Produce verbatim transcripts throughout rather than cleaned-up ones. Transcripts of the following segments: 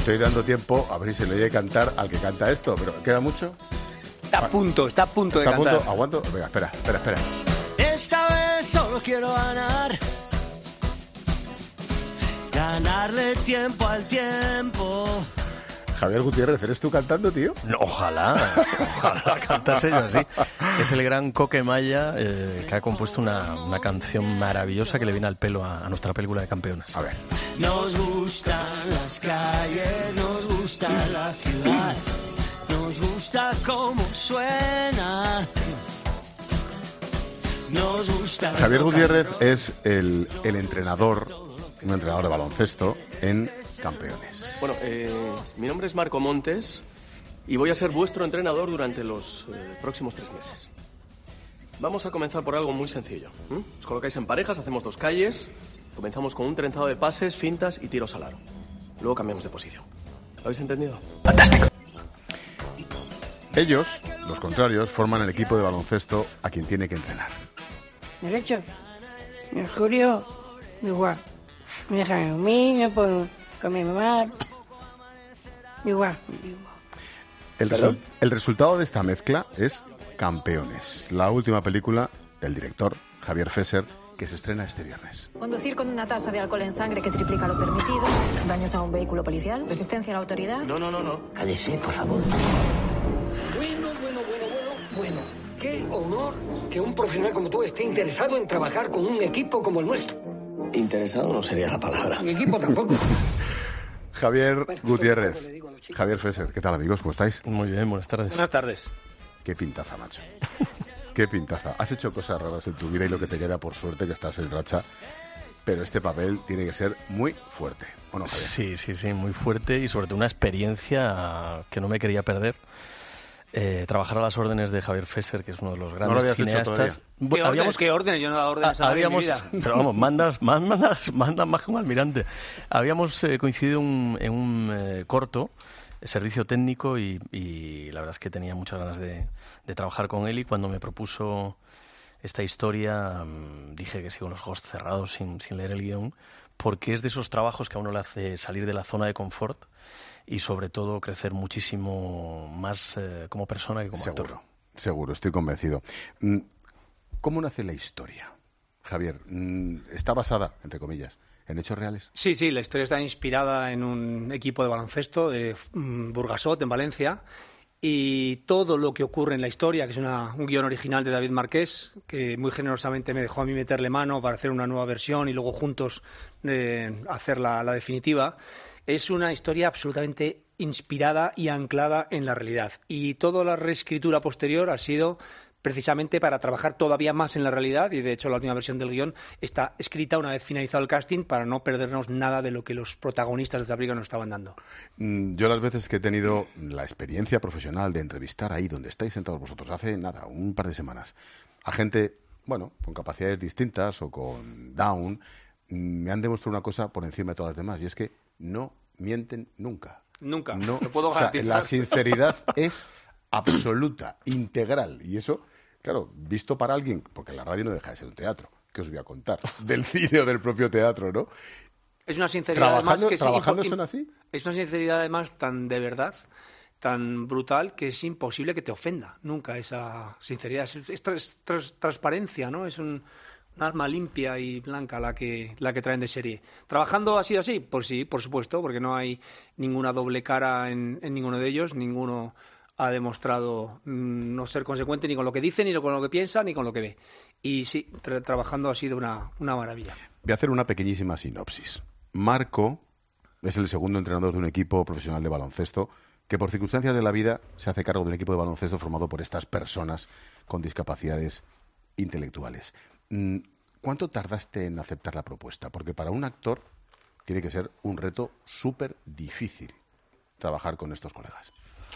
estoy dando tiempo a ver si se le oye cantar al que canta esto, pero ¿queda mucho? Está a punto, está a punto de ¿Está cantar. a punto? ¿Aguanto? Venga, espera, espera, espera. Esta vez solo quiero ganar. Ganarle tiempo al tiempo. Javier Gutiérrez, ¿eres tú cantando, tío? No, ojalá, ojalá cantase yo así. Es el gran Coque Maya eh, que ha compuesto una, una canción maravillosa que le viene al pelo a, a nuestra película de Campeones. A ver. Nos gustan las calles, nos gusta la ciudad, nos gusta cómo suena. Nos gusta. Javier Gutiérrez es el, el entrenador, un entrenador de baloncesto en Campeones. Bueno, eh, mi nombre es Marco Montes y voy a ser vuestro entrenador durante los eh, próximos tres meses. Vamos a comenzar por algo muy sencillo. ¿Mm? Os colocáis en parejas, hacemos dos calles, comenzamos con un trenzado de pases, fintas y tiros al aro. Luego cambiamos de posición. ¿Lo habéis entendido? Fantástico. Ellos, los contrarios, forman el equipo de baloncesto a quien tiene que entrenar. Derecho. Señor Julio, igual. Me dejan a mí, me pongo con mi mamá. Igual. El, resu- el resultado de esta mezcla es Campeones, la última película del director Javier Fesser, que se estrena este viernes. Conducir con una tasa de alcohol en sangre que triplica lo permitido, daños a un vehículo policial, resistencia a la autoridad. No, no, no, no. Cállese, por favor. Bueno, bueno, bueno, bueno, bueno. Qué honor que un profesional como tú esté interesado en trabajar con un equipo como el nuestro. Interesado no sería la palabra. Un equipo tampoco. Javier Bueno, Gutiérrez, le digo a los chicos. Javier Fesser, ¿qué tal, amigos? ¿Cómo estáis? Muy bien, buenas tardes. Buenas tardes. Qué pintaza, macho. Qué pintaza. Has hecho cosas raras en tu vida y lo que te queda, por suerte, que estás en racha. Pero este papel tiene que ser muy fuerte, ¿o no, Javier? Sí, sí, sí, muy fuerte y sobre todo una experiencia que no me quería perder. Eh, trabajar a las órdenes de Javier Fesser, que es uno de los grandes lo habías hecho cineastas. todavía. ¿Qué, Bueno, órdenes, ¿Qué órdenes? Yo no he dado órdenes a nadie en mi habíamos, vida. pero vamos, mandas, más, mandas, mandas más que un almirante. Habíamos eh, coincidido un- en un eh, corto, eh, servicio técnico, y, y la verdad es que tenía muchas ganas de, de trabajar con él, y cuando me propuso esta historia mm, dije que sí, con los ojos cerrados, sin, sin leer el guión, porque es de esos trabajos que a uno le hace salir de la zona de confort y sobre todo crecer muchísimo más eh, como persona que como actor. Seguro, seguro, estoy convencido. Mm, ¿Cómo nace la historia, Javier? Mm, ¿Está basada, entre comillas, en hechos reales? Sí, sí, la historia está inspirada en un equipo de baloncesto de mm, Burgasot, en Valencia, y todo lo que ocurre en la historia, que es una, un guión original de David Marqués, que muy generosamente me dejó a mí meterle mano para hacer una nueva versión y luego juntos eh, hacer la, la definitiva, es una historia absolutamente inspirada y anclada en la realidad. Y toda la reescritura posterior ha sido precisamente para trabajar todavía más en la realidad, y de hecho la última versión del guión está escrita una vez finalizado el casting para no perdernos nada de lo que los protagonistas de esta película nos estaban dando. Mm, Yo las veces que he tenido la experiencia profesional de entrevistar ahí donde estáis sentados vosotros, hace nada, un par de semanas, a gente, bueno, con capacidades distintas o con Down, mm, me han demostrado una cosa por encima de todas las demás, y es que no mienten nunca. Nunca, No, lo puedo o sea, garantizar. la sinceridad es absoluta, integral, y eso, claro, visto para alguien, porque la radio no deja de ser un teatro, ¿qué os voy a contar? Del cine o del propio teatro, ¿no? Es una sinceridad además ¿Trabajando, que es trabajando impo- son así? Es una sinceridad además tan de verdad, tan brutal, que es imposible que te ofenda nunca esa sinceridad. Es, es tras- tras- transparencia, ¿no? Es un, un alma limpia y blanca la que, la que traen de serie. ¿Trabajando ha sido así? Pues sí, por supuesto, porque no hay ninguna doble cara en, en ninguno de ellos. Ninguno ha demostrado mm, no ser consecuente ni con lo que dice, ni con lo que piensa, ni con lo que ve. Y sí, tra- trabajando ha sido una, una maravilla. Voy a hacer una pequeñísima sinopsis. Marco es el segundo entrenador de un equipo profesional de baloncesto que por circunstancias de la vida se hace cargo de un equipo de baloncesto formado por estas personas con discapacidades intelectuales. Mm, ¿Cuánto tardaste en aceptar la propuesta? Porque para un actor tiene que ser un reto súper difícil trabajar con estos colegas.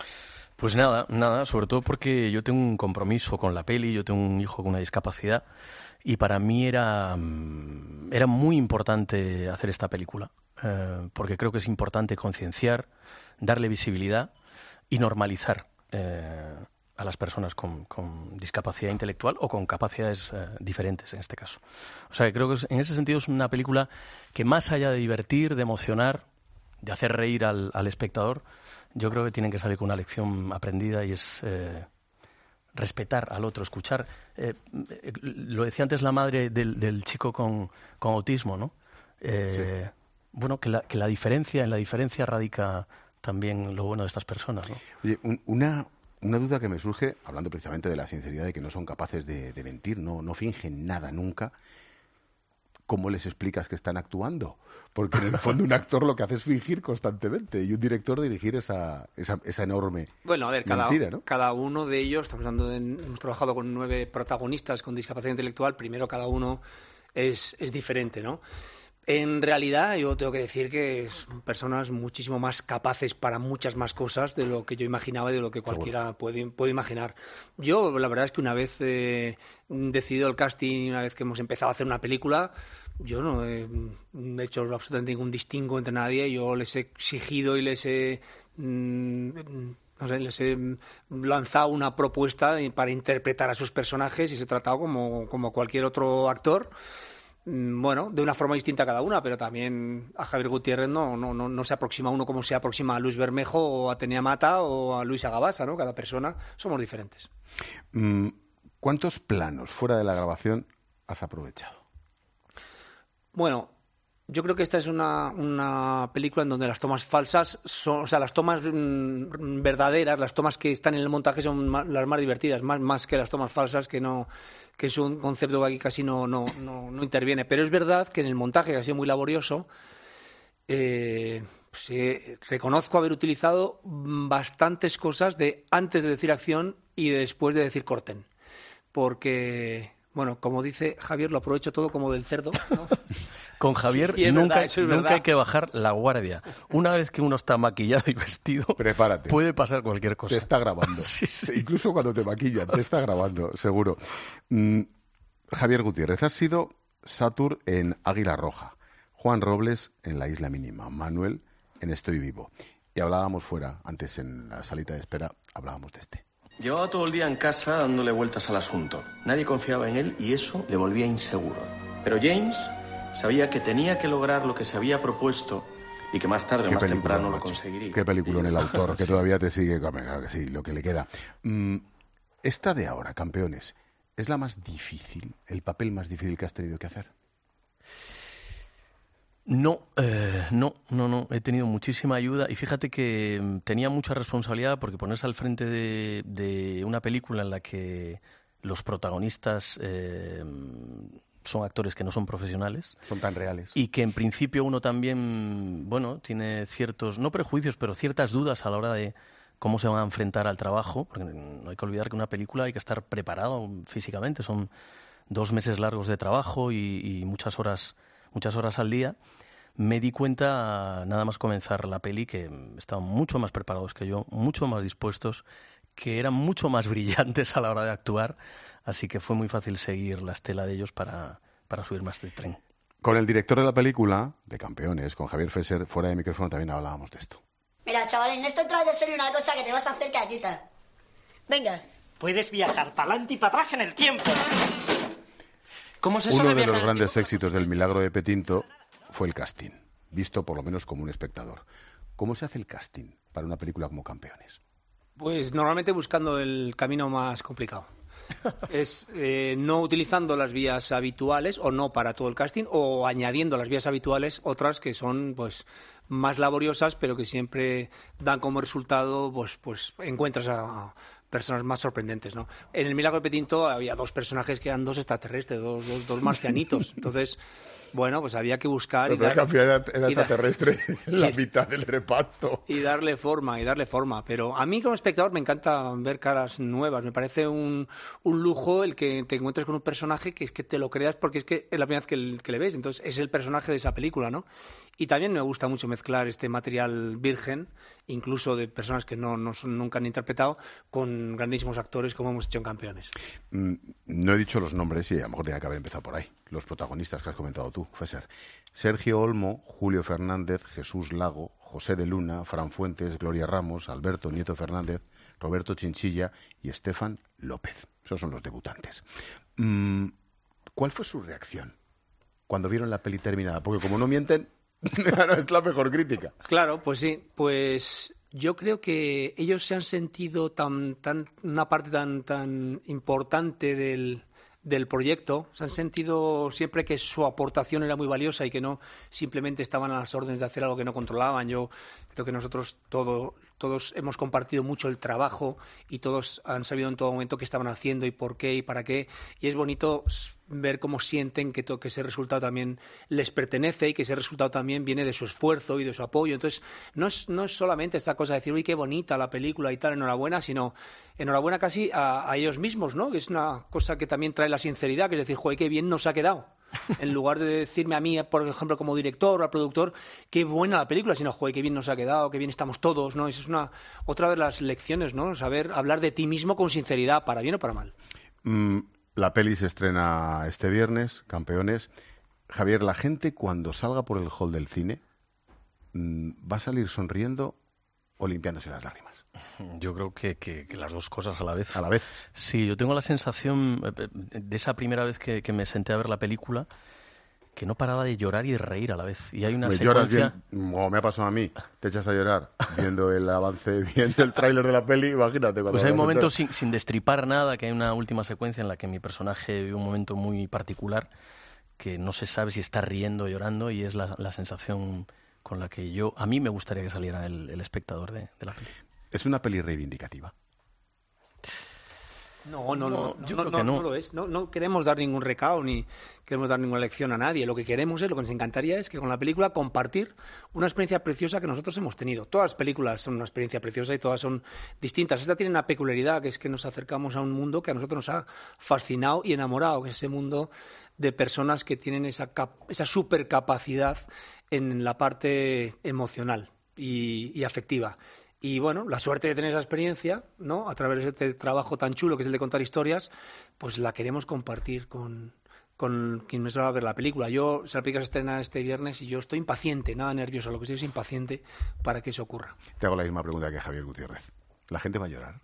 Pues nada, nada, sobre todo porque yo tengo un compromiso con la peli, yo tengo un hijo con una discapacidad y para mí era, mm, era muy importante hacer esta película, eh, porque creo que es importante concienciar, darle visibilidad y normalizar eh, a las personas con, con discapacidad intelectual o con capacidades eh, diferentes en este caso. O sea, que creo que es- en ese sentido es una película que más allá de divertir, de emocionar, de hacer reír al, al espectador, yo creo que tienen que salir con una lección aprendida y es eh, respetar al otro, escuchar. Eh, lo decía antes la madre del, del chico con, con autismo, ¿no? Eh, sí. Bueno, que la, que la diferencia, en la diferencia radica también lo bueno de estas personas, ¿no? Oye, un, una, una duda que me surge, hablando precisamente de la sinceridad, de que no son capaces de, de mentir, no, no fingen nada nunca. ¿Cómo les explicas que están actuando? Porque en el fondo un actor lo que hace es fingir constantemente y un director dirigir esa, esa, esa enorme bueno, a ver, cada, mentira, ¿no? Cada uno de ellos, estamos hablando de, hemos trabajado con nueve protagonistas con discapacidad intelectual, primero cada uno es, es diferente, ¿no? En realidad yo tengo que decir que son personas muchísimo más capaces para muchas más cosas de lo que yo imaginaba y de lo que cualquiera puede, puede imaginar. Yo la verdad es que una vez eh, decidido el casting, una vez que hemos empezado a hacer una película, yo no he hecho absolutamente ningún distingo entre nadie. Yo les he exigido y les he... Mmm, no sé, les he lanzado una propuesta para interpretar a sus personajes y se ha tratado como, como cualquier otro actor. Bueno, de una forma distinta a cada una, pero también a Javier Gutiérrez no, no, no, no se aproxima uno como se aproxima a Luis Bermejo o a Tenia Mata o a Luisa Gabasa, ¿no? Cada persona somos diferentes. ¿Cuántos planos fuera de la grabación has aprovechado? Bueno, yo creo que esta es una, una película en donde las tomas falsas son, o sea, las tomas mmm, verdaderas, las tomas que están en el montaje son más, las más divertidas, más, más que las tomas falsas, que no, que es un concepto que aquí casi no, no, no, no interviene. Pero es verdad que en el montaje, que ha sido muy laborioso, eh, sí, reconozco haber utilizado bastantes cosas de antes de decir acción y de después de decir corten. Porque, bueno, como dice Javier, lo aprovecho todo como del cerdo, ¿no? Con Javier nunca, verdad, nunca hay que bajar la guardia. Una vez que uno está maquillado y vestido, prepárate. Puede pasar cualquier cosa. Te está grabando. Sí, sí. Incluso cuando te maquillan, te está grabando, seguro. Mm, Javier Gutiérrez, has sido Satur en Águila Roja, Juan Robles en La Isla Mínima, Manuel en Estoy Vivo. Y hablábamos fuera, antes en la salita de espera, hablábamos de este. Llevaba todo el día en casa dándole vueltas al asunto. Nadie confiaba en él y eso le volvía inseguro. Pero James sabía que tenía que lograr lo que se había propuesto y que más tarde o más temprano lo conseguiría. Qué película en el autor, que sí. Todavía te sigue, claro que sí, lo que le queda. Mm, esta de ahora, Campeones, ¿es la más difícil, el papel más difícil que has tenido que hacer? No, eh, no, no, no. He tenido muchísima ayuda y fíjate que tenía mucha responsabilidad porque ponerse al frente de, de una película en la que los protagonistas eh, son actores que no son profesionales. Son tan reales. Y que en principio uno también, bueno, tiene ciertos, no prejuicios, pero ciertas dudas a la hora de cómo se van a enfrentar al trabajo. Porque no hay que olvidar que una película hay que estar preparado físicamente. Son dos meses largos de trabajo y, y muchas horas, muchas horas al día. Me di cuenta, nada más comenzar la peli, que estaban mucho más preparados que yo, mucho más dispuestos, que eran mucho más brillantes a la hora de actuar, así que fue muy fácil seguir la estela de ellos para, para subir más del tren. Con el director de la película, de Campeones, con Javier Fesser, fuera de micrófono también hablábamos de esto. Mira, chavalín, esto trae de serio una cosa que te vas a hacer caquita. Venga. Puedes viajar para adelante y para atrás en el tiempo. ¿Cómo se Uno de los grandes éxitos del Milagro de Petinto fue el casting, visto por lo menos como un espectador. ¿Cómo se hace el casting para una película como Campeones? Pues normalmente buscando el camino más complicado. Es eh, no utilizando las vías habituales o no para todo el casting o añadiendo las vías habituales otras que son pues más laboriosas pero que siempre dan como resultado pues pues encuentras a, a personas más sorprendentes, ¿no? En el Milagro de Petinto había dos personajes que eran dos extraterrestres, dos, dos, dos marcianitos. Entonces, bueno, pues había que buscar... Pero y dar, que al final era, era y da, extraterrestre en la y, mitad del reparto. Y darle forma, y darle forma. Pero a mí como espectador me encanta ver caras nuevas. Me parece un, un lujo el que te encuentres con un personaje que es que te lo creas porque es que es la primera vez que, el, que le ves. Entonces es el personaje de esa película, ¿no? Y también me gusta mucho mezclar este material virgen, incluso de personas que no, no son, nunca han interpretado, con grandísimos actores como hemos hecho en Campeones. Mm, no he dicho los nombres y a lo mejor tenía que haber empezado por ahí. Los protagonistas que has comentado tú, Fesser. Sergio Olmo, Julio Fernández, Jesús Lago, José de Luna, Fran Fuentes, Gloria Ramos, Alberto Nieto Fernández, Roberto Chinchilla y Estefan López. Esos son los debutantes. Mm, ¿Cuál fue su reacción cuando vieron la peli terminada? Porque como no mienten, No, es la mejor crítica. Claro, pues sí, pues yo creo que ellos se han sentido tan, tan una parte tan, tan importante del, del proyecto, se han sentido siempre que su aportación era muy valiosa y que no simplemente estaban a las órdenes de hacer algo que no controlaban. Yo creo que nosotros todo, todos hemos compartido mucho el trabajo y todos han sabido en todo momento qué estaban haciendo y por qué y para qué, y es bonito ver cómo sienten que, to, que ese resultado también les pertenece y que ese resultado también viene de su esfuerzo y de su apoyo. Entonces, no es, no es solamente esta cosa de decir, uy, qué bonita la película y tal, enhorabuena, sino enhorabuena casi a, a ellos mismos, ¿no? Que es una cosa que también trae la sinceridad, que es decir, joder, qué bien nos ha quedado. En lugar de decirme a mí, por ejemplo, como director o al productor, qué buena la película, sino, joder, qué bien nos ha quedado, qué bien estamos todos, ¿no? Esa es una otra de las lecciones, ¿no? Saber hablar de ti mismo con sinceridad, para bien o para mal. Mm. La peli se estrena este viernes, Campeones. Javier, la gente cuando salga por el hall del cine, ¿va a salir sonriendo o limpiándose las lágrimas? Yo creo que, que, que las dos cosas a la vez. ¿A la vez? Sí, yo tengo la sensación de esa primera vez que, que me senté a ver la película, que no paraba de llorar y de reír a la vez. Y hay una me secuencia... lloras bien, como me ha pasado a mí, te echas a llorar viendo el avance, viendo el tráiler de la peli, imagínate. Pues hay momentos sin, sin destripar nada, que hay una última secuencia en la que mi personaje vive un momento muy particular, que no se sabe si está riendo o llorando, y es la, la sensación con la que yo, a mí me gustaría que saliera el, el espectador de, de la peli. ¿Es una peli reivindicativa? No, no, no, yo no, creo no, que no. no lo es. No, no queremos dar ningún recao ni queremos dar ninguna lección a nadie. Lo que queremos es, lo que nos encantaría es que con la película compartir una experiencia preciosa que nosotros hemos tenido. Todas las películas son una experiencia preciosa y todas son distintas. Esta tiene una peculiaridad, que es que nos acercamos a un mundo que a nosotros nos ha fascinado y enamorado, que es ese mundo de personas que tienen esa, cap- esa supercapacidad en la parte emocional y, y afectiva. Y bueno, la suerte de tener esa experiencia, ¿no? A través de este trabajo tan chulo que es el de contar historias, pues la queremos compartir con, con quien me va a ver la película. Yo, si la película se estrena este viernes y yo estoy impaciente, nada nervioso, lo que estoy es impaciente para que eso ocurra. Te hago la misma pregunta que Javier Gutiérrez. ¿La gente va a llorar?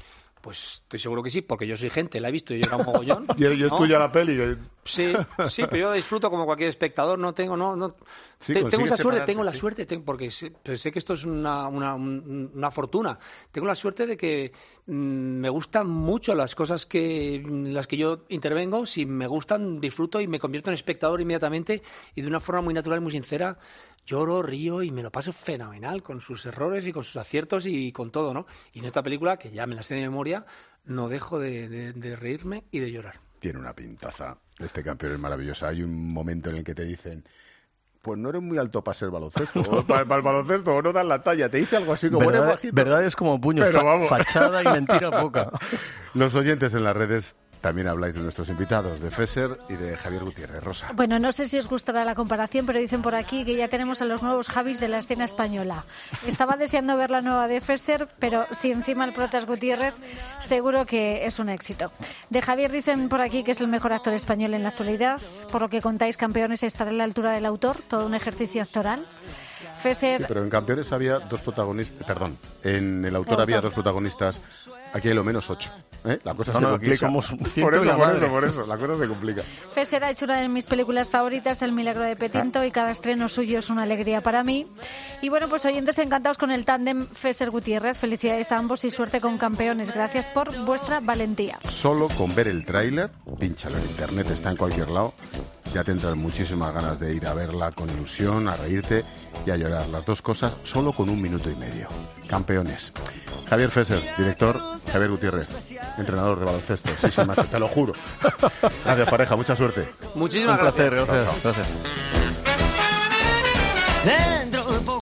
Pues estoy seguro que sí, porque yo soy gente, la he visto y llega un mogollón. y es ¿no? tuya la peli. Sí, sí, pero yo disfruto como cualquier espectador, no tengo, no, no. Sí, Te, tengo esa suerte, tengo sí. la suerte, tengo, porque sé, sé que esto es una, una, una fortuna. Tengo la suerte de que mmm, me gustan mucho las cosas que las que yo intervengo. Si me gustan, disfruto y me convierto en espectador inmediatamente y de una forma muy natural y muy sincera. Lloro, río y me lo paso fenomenal con sus errores y con sus aciertos y con todo, ¿no? Y en esta película, que ya me la sé de memoria, no dejo de, de, de reírme y de llorar. Tiene una pintaza. Este campeón es maravilloso. Hay un momento en el que te dicen, pues no eres muy alto para ser baloncesto, o para, para el baloncesto, o no das la talla. Te dice algo así como, verdad, eres bajito. Verdad es como puños, Pero fa- vamos. fachada y mentira poca. Los oyentes en las redes también habláis de nuestros invitados, de Fesser y de Javier Gutiérrez. Rosa. Bueno, no sé si os gustará la comparación, pero dicen por aquí que ya tenemos a los nuevos Javis de la escena española. Estaba deseando ver la nueva de Fesser, pero si encima el prota es Gutiérrez, seguro que es un éxito. De Javier dicen por aquí que es el mejor actor español en la actualidad. Por lo que contáis, Campeones, estará a la altura del autor, todo un ejercicio actoral. Fesser... Sí, pero en Campeones había dos protagonistas, perdón, en el autor El había autor. dos protagonistas, aquí hay lo menos ocho. ¿eh? La cosa No, se no, aquí complica. somos un ciento por eso, y la por madre. eso, por eso, la cosa se complica. Fesser ha hecho una de mis películas favoritas, El milagro de Petinto, y cada estreno suyo es una alegría para mí. Y bueno, pues oyentes encantados con el tándem Fesser-Gutiérrez. Felicidades a ambos y suerte con Campeones. Gracias por vuestra valentía. Solo con ver el tráiler, pínchalo en internet, está en cualquier lado, ya tendrás muchísimas ganas de ir a verla con ilusión, a reírte y a llorar. Las dos cosas solo con un minuto y medio. Campeones. Javier Fesser, director. Javier Gutiérrez, entrenador de baloncesto. Sí, sí, macho, te lo juro. Gracias, pareja. Mucha suerte. Muchísimas Un placer, gracias. gracias. gracias. De